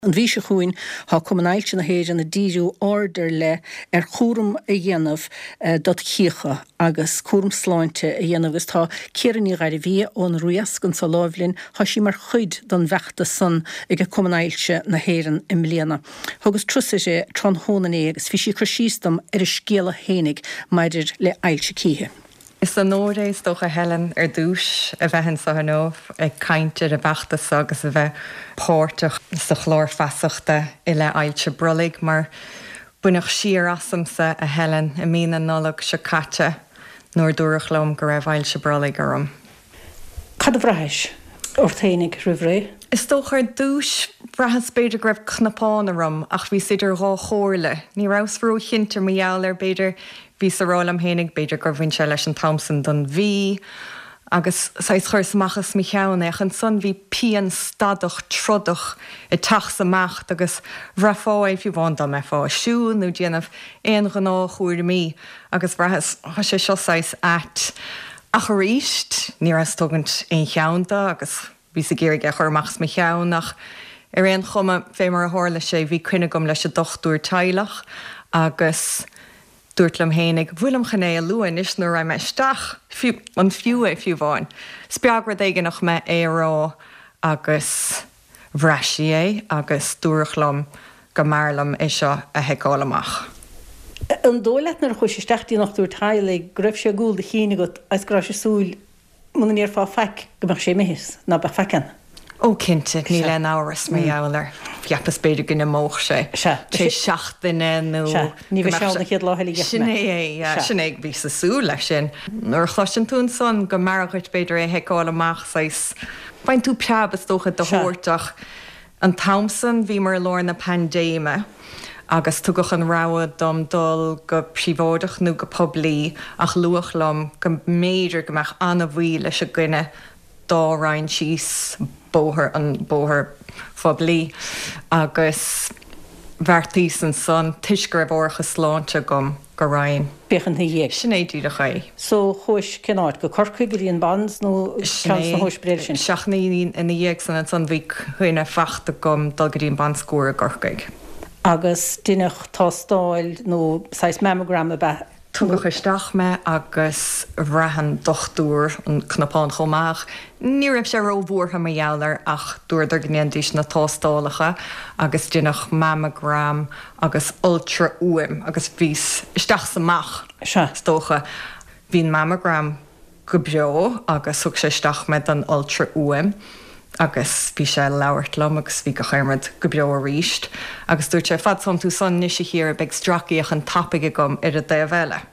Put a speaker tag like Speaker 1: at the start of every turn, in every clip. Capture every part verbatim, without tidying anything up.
Speaker 1: An bhí se chuin há cumanáilte na héidir na díú order le ar chórum a dhéanamh dot chiacha agus chórum sláinte a dhéanamh is tá céireanní gaiir bhí ón ruascan sa lábhlinn há sí mar chuid don bheachta san ag a cumanáilte na héirean i mbliana. Thugus trusa sé tron hónané agus bhí sí crasístam ar a scéala hénig maidir le ailte cíthe.
Speaker 2: Is an nóréis dócha Helen ar dúis a bheithan sa hanóh ag caintear a bheachtas agus a bheith páirteach sa chlár feasachta i le ailte brolig, mar bunach siar asamsa a Helen a mína nolog se caite nóir dúrach lom go raibh ailte brolig orm.
Speaker 1: Cad a bhreis orthénig rihré?
Speaker 2: Is dócha ar dúis brethas beidir greibh knapáin orm ach bhí siidir rá chóirle. Ní rásrú chintar meall ar beidir bhí sa rálam hénig beidir gur bhain se leis an Thompson don bhí, agus sais chuir samachchas mi cheanna ach an son bhí pian stadach trodach i tach samach agus rafáid fiú bhain me fá siún nó déanamh éon gná chuair mí agus brethas tha sé seo sais at ach a ríist ní as tugant éon cheanta agus bhí sa géirigh a churmachs mi cheannach ar éon chuma fé mar a hála sé bhí cuine gom leis a dochtúir teilech agus dúirtlam hénig bhfuilm chané a luúin is nó raim meisteach an fiú é fiú bháin. Spiagra éige nach me é rá agus bhreisí é agus dúrachlam go marlam é seo a heicálamach.
Speaker 1: An dólet nar chuis isteachtaí nach dúir tailig greibh sé gúil de chéine go as gra sé súil mun níor fá feic go mar sé méhis ná be feicean.
Speaker 2: Ó cinnte ní le áras mé eir fiapas beidir gunna móch sé. sé seachtaine nó
Speaker 1: ní bh seánna chéad láthelaí
Speaker 2: sinné sinné ag bhí sa sú lei sin. Nuair chluisin tún son go marchuid beidir é heicáil amach sais bain tú peabas dócha do thuirteach an Thompson bhí mar lár na pandéime agus tugach an ráad dom dul go príomhdach nó go poblí ach luachlam go méidir gomeach anna bhí leis a gcuine dá rain síos bóthir an bóthir foblí agus bhartaí san son tuisgur bhórcha sláinte gom go rain.
Speaker 1: Bechan na dhéag.
Speaker 2: Sinné dú a chaid.
Speaker 1: So chuis cináid go corcaig íon bands nó na hóisbréil sin?
Speaker 2: Seachnaí ina dhéag san an son bhí chuoine fachta gom dul go dtíon bandscóir a gorcaig.
Speaker 1: Agus duineach tástáil nó seis mammogram a bheith
Speaker 2: Tugach isteach me agus rahan dochtúr an knapán chomach. Ní raibh sé róbhórtha mar dheallar ach dúir ar gnéandís na tástálacha agus duineach mammogram agus ultra uim agus bhís isteach samach stócha. Bhín mammogram go beo agus thug sé isteach me an ultra uim. agus bhí sé leabhart agus bhí go chéirmid go beo a ríist, agus dúirt sé fad son tú son níos hir beag straíoch an tapige gom ar a dé bheile.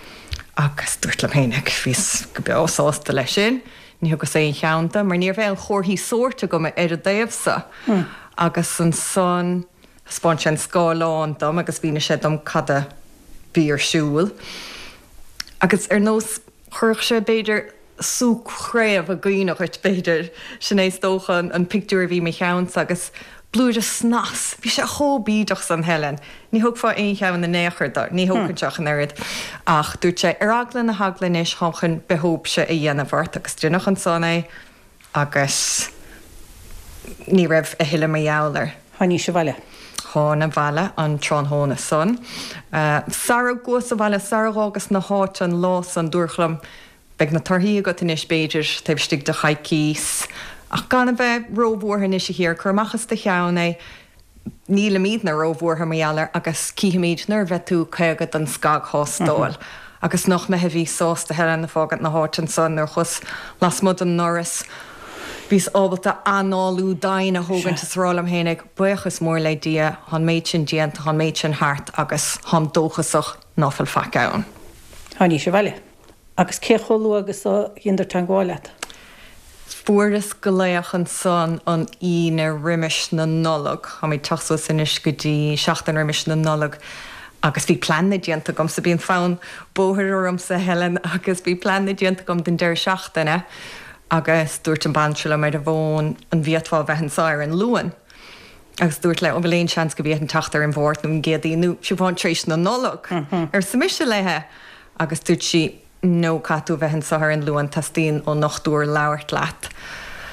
Speaker 2: Agus dúirt le hénig bhís go beásásta lei sin, ní agus é cheanta, mar níor bhéil chóirthaí sóirte go ar a déobhsa. Agus an son spáint sé an scáláin dom agus bhína sé dom cada bhí ar siúil. Agus ar nós chuirch sé beidir súchréamh a gcuoinech chuit beidir sinnééis dóchan an picúir bhí me cheann agus blúir a snas. Bhí sé thóbíideach san Helen. Ní thug fá aon cheann na néchar dar, ní thuganteach an airad. Ach dúirt sé ar aglan na haglan is thochan behóp se a dhéanamhart agus dúnach an sanna agus ní raibh a hiile mar dheallar.
Speaker 1: Thaní se bhaile.
Speaker 2: Hána bhela an tránthóna son. Sara gos a bhela Saraágus na háit an lás an dúrchlam beag na tarthaí go in is beidir taobh de chaicís. Ach gan bheith róbhórtha is hir chumachchas de cheanna níla míad na róbhórtha meallar agus cíimiid nar bheith tú chuigad an scag hástáil. Agus nach me bhí sásta hean na fágad na háit an son ar chus las mud an noras. Bhís ábalta anáú daine thugannta rálam hénig buchas mór le dia hon méid sin dianta hon méid sin hart agus hon dóchasach náfuil facáin.
Speaker 1: Thaní se bhaile. Agus cé choú agus ó hiondar tangáile.
Speaker 2: Furas go léach an son an íne riimiis na nolog, ha mé tasú san is go dtí seachtain riimiis na nolog, agus bhí planna dianta gom sa bíon fáin bóthir orm sa Helen agus bhí planna dianta gom den deir seachtainna agus dúirt an banseile mar a bhin an bhíadháil bheithan sáir an luan. Agus dúirt le ó bhléon seans go bhíad an tatar an bhórt nó géadaíú si bháin trééis na nolog. Ar sa miise lethe agus dúirt si nó catú bheithan sa an luan tastín ó nachtúir leabhart leat.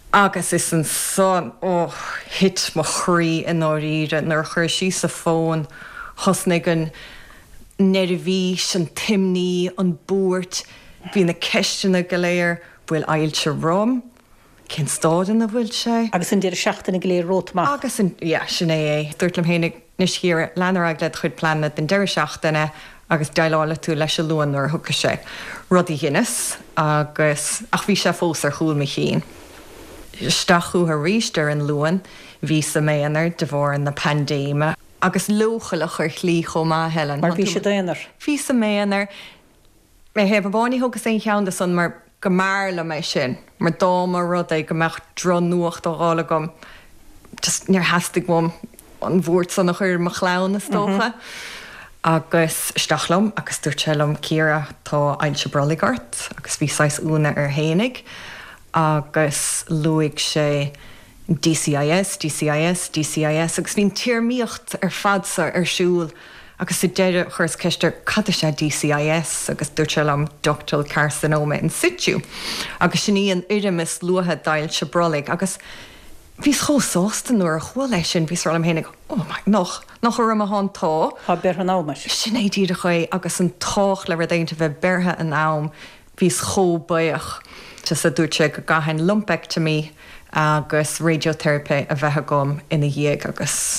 Speaker 2: Agus is an son ó hit mo chrí in áíre nar chuir sí sa fón hosnig an nervhís an timní an búirt hí na ceistena go léir bhfuil ailte rom cin stádan a bhfuil sé.
Speaker 1: Agus in déir seachtainna go léir rótach.
Speaker 2: Agus in sinné é dúirtlam hénig níos hir lenar ag le chud planna den deir seachtainna agus dailála tú leis se luanúir thuca sé. Rudí Guinness agus ach bhí sé fós ar chúil me chin. Stachu a ríistar an luan ví sa méanar de bhór an na pandéma agus lochalach ar chlí chomá helen.
Speaker 1: Mar bhí sé déanaar.
Speaker 2: Ví sa méanar mé heb a bháinní thugus é cheanda san mar go mála mé sin, mar dáma rud é go meach dron nuacht árála gom just níor hastig bhm an bhórt san nach chuir mo chlán na stócha. Agus stachlam agus dúirtelum círa tá ailse broligart agus bhí sais úna ar hénig. Agus luig sé D C I S, D C I S, D C I S, agus bhín tíirmíocht ar fadsa ar siúil agus i déire chuirs ceiste cad sé D C I S agus dúirteil am ductal carcinoma in situ. Agus sin íon irimis luathe dail se brolig agus bhís chósástan nuair a chuil lei sin bhís am hénig ó nach nach rum a hátá.
Speaker 1: Tá ber an ámas.
Speaker 2: Sin é díad a chuid agus an tách le dainte bheith berthe an nám bhís chóbaoach. Just a dúirt sé go gahan lumpectomy agus radiotherapy a bheitthe gom ina dhéag agus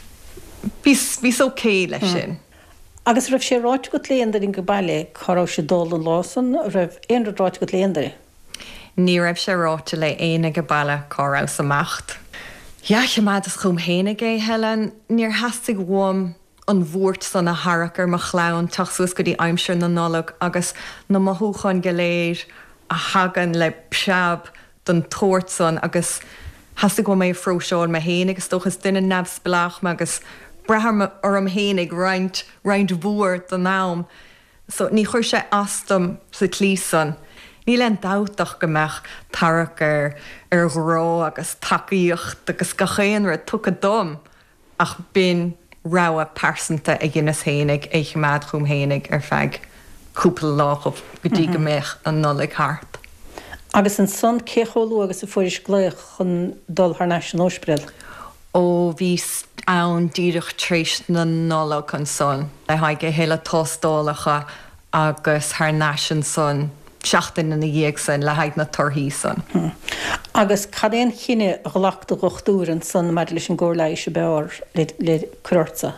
Speaker 2: bhís ócé lei sin.
Speaker 1: Agus raibh sé ráit go léondar in go bailile chorá sé dul an lásan raibh éonrad ráit go léondar.
Speaker 2: Ní raibh sé ráte le éana go bailile chorá amach. Ja je maat is chum hénig é Helen níor hastig bhm an bhórt san na harachar mo chlán tachtús go dtí aimseir na nolog agus na mothúchan goléir a hagan le peab don tóirtson agus hasig go mé fróseáin me hénig agus stochas duine nebsblach me agus brahar ar am hénig roiint roiint bhór don nám. So ní chuir sé astam sa clísan. Ní len dáach go meach tarachar ar ghrá agus takeíocht agus gachéan ra tu a dom ach bin ráha persanta a gginnas hénig éich mád chum hénig ar feig cúpla lách of go dtí go méich an nolig hart.
Speaker 1: Agus an son céchoú agus a fuiris gléich chun dul haar national óspril.
Speaker 2: Ó bhí ann díirech trééis na nolag an son le haige héile tostálacha agus haar nation son seachtain in na dhéag san le haid na torthaí san.
Speaker 1: Hmm. Agus cadéon chinine ghlaachta gochtúrin san mar leis an ggóirlaéis se beir le cuirta.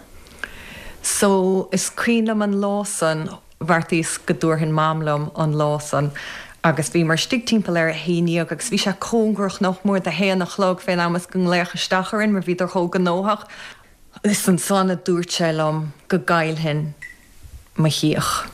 Speaker 2: So is cuilam an lásan bhartís go dúrthain mámlam an lásan agus bhí mar stig timppla ar a héine agus bhí sé cóngrach nach mór de héan nach chlog féin amas go lécha stacharin mar bhí ar thógan nóach. Is an sanna dúirtelam go gailhin ma chiach.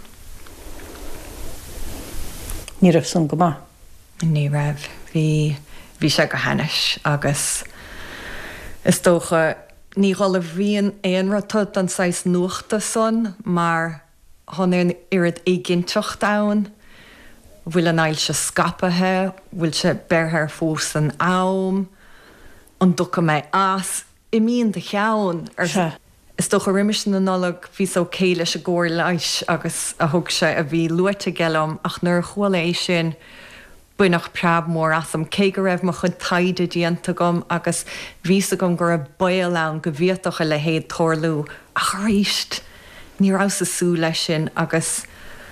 Speaker 1: Ní raibh san go má.
Speaker 2: Ní raibh hí hí sé go hanis agus is tócha ní gála bhíon éonratá an sais nuachta son mar tháinig irid é ginteach dain, bhfuil an ail se scapathe, bhfuil se berthar fós an am, an ducha mé as i míon de cheann ar se. Is tócha riimiis na nolag bhí ó céile se ggóir leis agus a thug se a bhí luite gelam ach nuair chuil é sin buinach preab mór as am cé go raibh mo chun taide díanta gom agus bhí a gom gur a bail ann go bhíotacha le héad tórlú ach ríist ní rá sa sú lei sin agus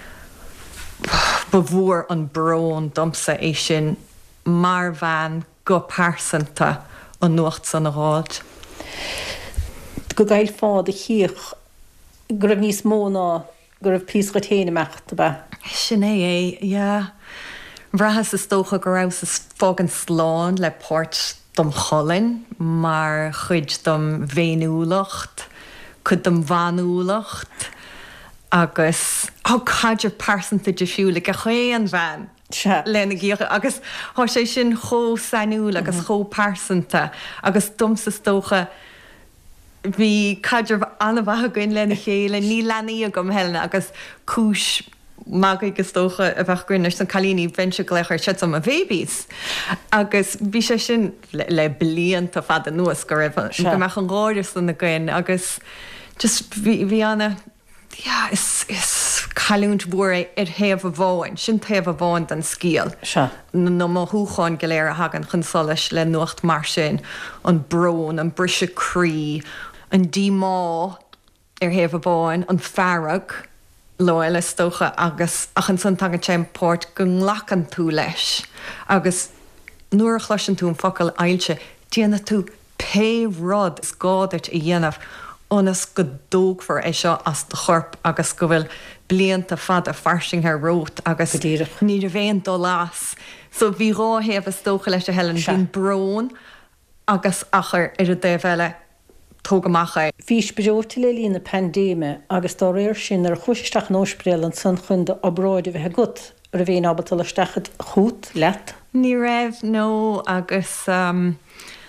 Speaker 2: ba bhór an brón domsa é sin mar bhean go pásanta an nuacht san na ráid.
Speaker 1: Go gail fád a chiich gur raibh níos móna gur raibh pís go téine meachta ba.
Speaker 2: Sin é é, ja. Bhrethas is tócha go raibh is fágan sláán le páirt dom cholinn, mar chuid dom bhéinúlacht, chud dom bhanúlacht, agus á caidir pásanta de fiúla go chué an bhean. Lena gíocha agus há sé sin chó sanúil agus chó pásanta agus domsa tócha bhí caidir anna bhatha goin lena chéile ní lenaí a gom helena agus cúis mag agus tócha a bheith grinir san chalíní bhain se gléchar se am a bhébís. Agus bhí sé sin le blianta fad a nuas go raibh go meach an gáir san na gin agus just bhí anna yeah, is is callúnt bhór ar thaobh a bháin, sin taobh a bháin den scíal.
Speaker 1: Se.
Speaker 2: nó má thuúcháin go léir a hagan chun solas le nuacht mar sin an brón, an brise crí, an dímá ar thaobh a bháin, an fearrag leile stocha agus achan san tagad sé pót go nglacan tú leis. Agus nuair a chluisin tú an focail ailte, déanana tú pe rud is gáidirt i dhéanamh onas go dógfar é seo as do chorp agus go bhfuil blianta fad a farsing ar rót agus ní a bhéon dó lás. So bhí ráhéamh is tócha leis a helen bhín brón agus achar ar a déhheile tógamachcha.
Speaker 1: Bhís beúirta le lína pandéime agus dá réir sin ar chuisteach nóspreil an san chunda abráide bheitthe gut ar a bhíon ábatal stachad chuút leat.
Speaker 2: Ní raibh nó agus um,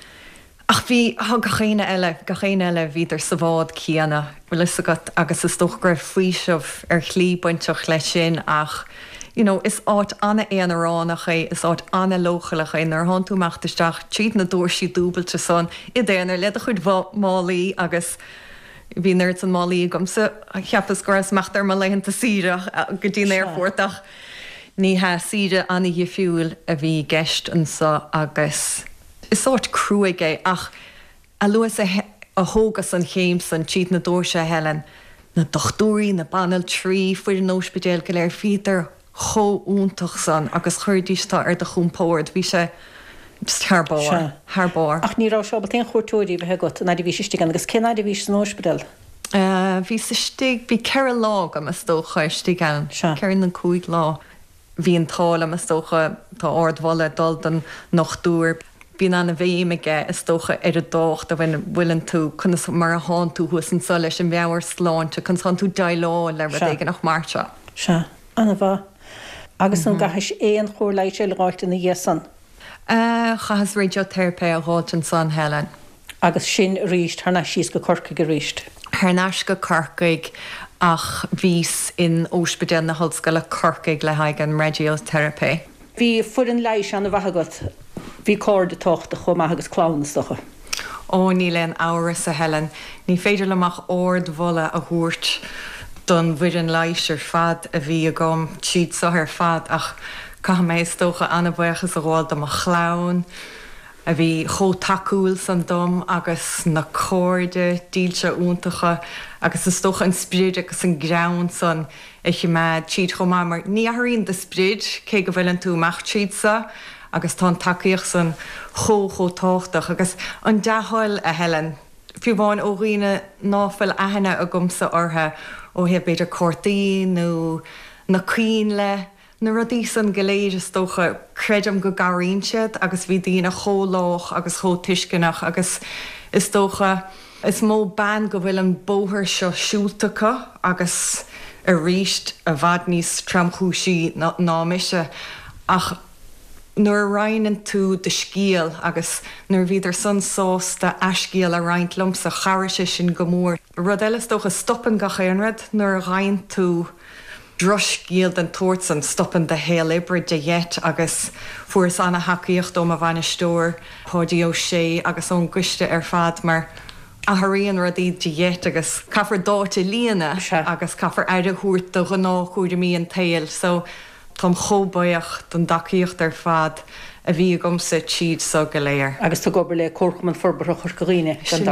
Speaker 2: ach bhí gachéine eile gachéine eile bhíidir sa bhád cíanana bhfuil is agat agus is tóchgur faoiseamh ar chlí buinteach lei sin ach you know, is áit anna éanaránach é, is áit anna lochalach é nar hán túachtasteach tríd na dúir sí dúbailte san i déanaar le a chud málaí agus bhí neirt an málaí gomsa cheappas gras meachtar má leihananta síireach go dtíon airfortach ní ha síide anna hi fiúil a bhí geist an sa agus is áit cruaige ach a luas a, a hógas an chéim san tríd na dúir se helen na dochtúí na banal trí fuidir an óspidéal go léir fitar cho úntaach san agus chuirdíistá ar de chumpóir bhí sé tharbáir tharbáir.
Speaker 1: Ach nírá seo bal ten chuirtóirí bheit got na bhí siste agus cinna bhí san óspidal.
Speaker 2: Bhí sa stig bhí ceir lá am tócha stig an ceann an cúig lá. Bhí an tála am tócha tá ordhile dul den nach dúr. Bhín anna bhéimiige is tócha ar a dócht a bhain bhfuiln tú chuna mar a hán tú thuas an sol leis an bheabhar sláinte chun san tú dailá le ag nach máirte.
Speaker 1: Se anna bha. Agus an gahais éon chóir leit sé leáilte na dhéasan.
Speaker 2: Chas radiotherapé a ráit an san helen.
Speaker 1: Agus sin ríist thna síos go corca go ríist.
Speaker 2: Thnáis go corcaig ach vís in óspidéal na hallscoil le corcaig le haig an radiotherapé.
Speaker 1: Bhí fuan leiis an bhagat bhí cóir de tocht a chum agus clánasstocha.
Speaker 2: Ó ní len áras a helen, ní féidir leach ord bhla a thuirt don bhuiid an leiis ar fad a bhí a gom siad sa ar fad ach cha méid tócha anna buchas a gháil am a chlán a bhí cho takeúil san dom agus na cóide díalte úntacha agus is tócha an spríd agus an ground san ich me siad chomá mar ní aíonn de spríd cé go bhfuil an tú meach siad sa agus tá takeíoch san cho cho táchtach agus an deáil a helen. Fiú bháin ó riine náfuil ahanana a gomsa ortha ó he beidir cortaí nó na cuín le na rudí san goléid is tócha creidem go garíonsead agus bhí dína chólách agus chótuiscinnach agus is tócha is mó ban go bhfuil an bóthir seo siúltacha agus a ríist a bhd níos tramchúsí námise ach nuair rainan tú de scíal agus nuair bhíidir san sós de eiscíal a roinnt lumps a chariise sin go mór. Rud eile tócha stoppan ga chéanrad nuair rainn tú droscíal den tuairt san stoppan de héal ibre de dhéit agus fuair anna hacaíocht dom a bhaine stór pódí ó sé agus ón guiste ar fad mar a thaíonn rudí de dhéit agus caafar dáte líana agus caafar aire thuairt do gná chuidir mí an taal so Tom chóbaoach don dacaíocht ar fad a bhí gomsa tíad so go léir.
Speaker 1: Agus tá gobar le córcum an forbar a churcaíine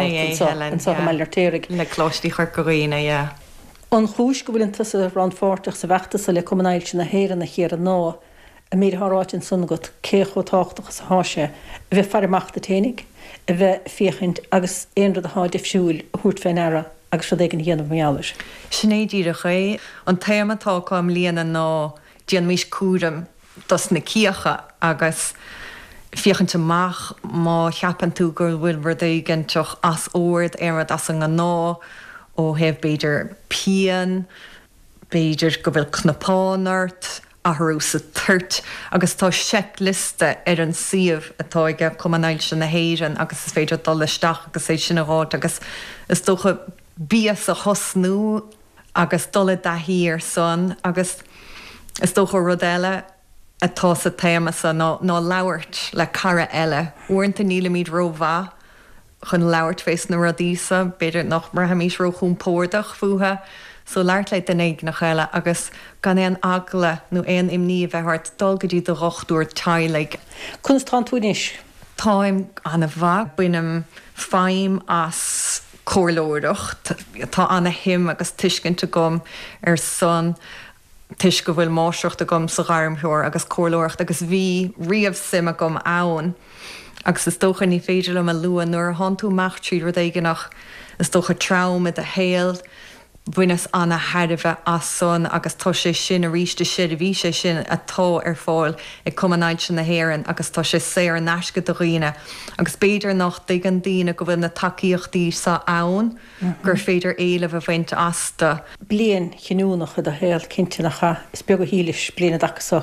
Speaker 1: an sa meillartéig
Speaker 2: le chlóistí churcaíine, ja.
Speaker 1: An chúis go bhfuil tusa ran fáteach sa bheachta sa le cumáil sin na héan na chéar an ná a mí thráin sun go cécho táchtach sa háise a bheith fearachta ténig a bheith fiochaint agus éonrad a há defisiúil thuirt féin ara agus ru an héanamh meáir.
Speaker 2: Snédíire ché an téamatá am líana ná Dían mís cuaram dos na cíocha agus fiochan amach má cheapan tú gur bhfuil bhd genteach as óird éad as an ná ó hebh beidir pean, beidir go bhfuil knapánart athú sa tuirt agus tá checkliste ar an siomh atá ige cumáil sin na héiran agus is féidir dul leisteach agus é sin aráit agus is tócha bías a thosnú agus dul de hír son agus is tócha rud eile atá sa téama sa ná labhairt le cara eile. Uairnta níla míad rómhá chun labhairt fééis na radísa, beidir nach mar haimís ro chun pórdach fuatha so leart leit den éig nach chéile agus gan éon agla nó éon imní bheithart dulgadí do rochtúir teilig.
Speaker 1: Chun tá túnis?
Speaker 2: Táim anna bha buinem féim as cóirlóireacht, tá anna him agus tuiscinnte gom ar son tuis go bhfuil máiseacht a gom sa gharmthúir agus cóirlóireacht agus bhí riamh sim a gom ann. Agus is tócha ní féidir am a luan nuair hon tú meach trí ru éige nach is tócha traum a héal buinas anna heidirh as son agus tá sé sin a ríiste siad a bhí sé sin atá ar fáil ag cumanáid sin na héan agus tá sé sé ar neisce do riine agus béidir nach dig an daine go bhfuil na takeíochttaí sa ann gur féidir éileh a bhaint asta.
Speaker 1: Blian chinúnach a héal cinnte nachcha is beag go hílis bliana dachsa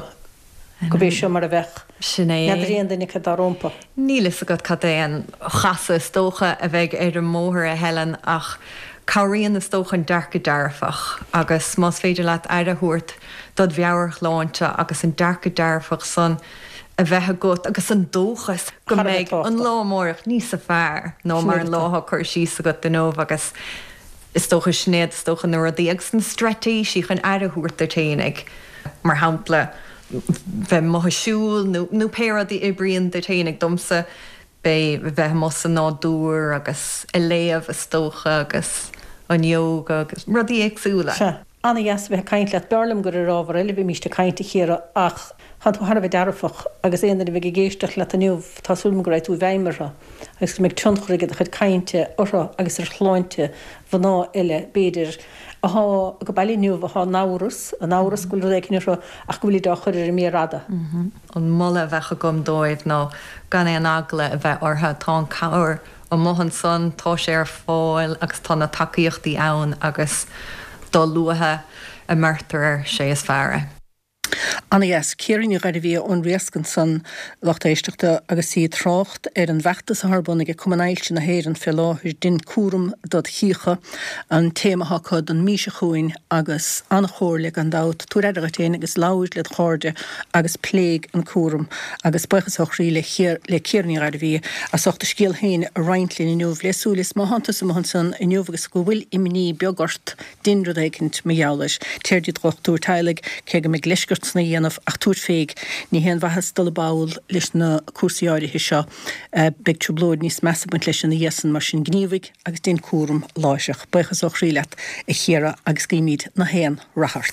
Speaker 1: go bhé seo mar a bheith.
Speaker 2: Sinné
Speaker 1: réon duine chu darrómpa.
Speaker 2: Nílas a go cadéan chasa stócha a bheith ar an móthir a helan ach Cáiríonn na stóchan dearca dearfach agus más féidir leat airehuairt dod bheabhar láinte agus an dearca dearfach san a bheitthe gut agus an dóchas go méid an lámórach níos a fearr nó mar an látha chuir síos a go den nómh agus is tócha snéad stócha nuair a dhéag san stratéisi chun airehuairt a téananig mar hampla bheith mothisiúil nó péad í ibrion de téananig domsa bé bheith mos an nádúr agus i léamh a stócha agus an yoga agus rudí agsúla.
Speaker 1: Anna yes bheith caiint le bearlam gur a rábhar eile bhí míiste caiinte chéara ach han tú harh dearfach agus éanaar bheith géisteach le aniuh tásúm go raibh tú bheimmartha agus go méid tionchraige a chud caiinte ortha agus ar chláinte bhaná eile béidir a go bailíniuh a náras a náras goil récinir ach go bhfuil dá chuir ar mé rada.
Speaker 2: An molla bheitcha gom dóibh nó gan é an agla a bheith ortha tá cáir ó mohan son tá sé ar fáil agus tá na takeíochtaí ann agus dá luathe a mertar sé is fearre.
Speaker 1: Anna yes, céirín gaidir bhí ón riascan san lecht éisteachta agus sí trácht ar an bheachtas a thbunnig a cumanáilte na héireann fé láthir din cuaram dod chiacha an téimetha chud an míse chuin agus anna chóir le an dát tú réidir a téine agus láir le cháde agus pléig an cuaram agus buchasach rí le céirín gaidir bhí a soachta scéal héin a reintlín inniuh lesúlis má hananta sa mohan san inniuh agus go bhfuil imní beagart din rud écinint me jaolas téirdí drochtú teilig cé go me glisgurt na dhéanamh ach túr féig ní héan bhehas dul báil leis na cuasaáirithe seo beag tú blóid níos measabant leis na dhéasan mar sin gníomhaigh agus den cuaram láiseach buchas ó chríleat i chéara agus cíimiid na héan rathart.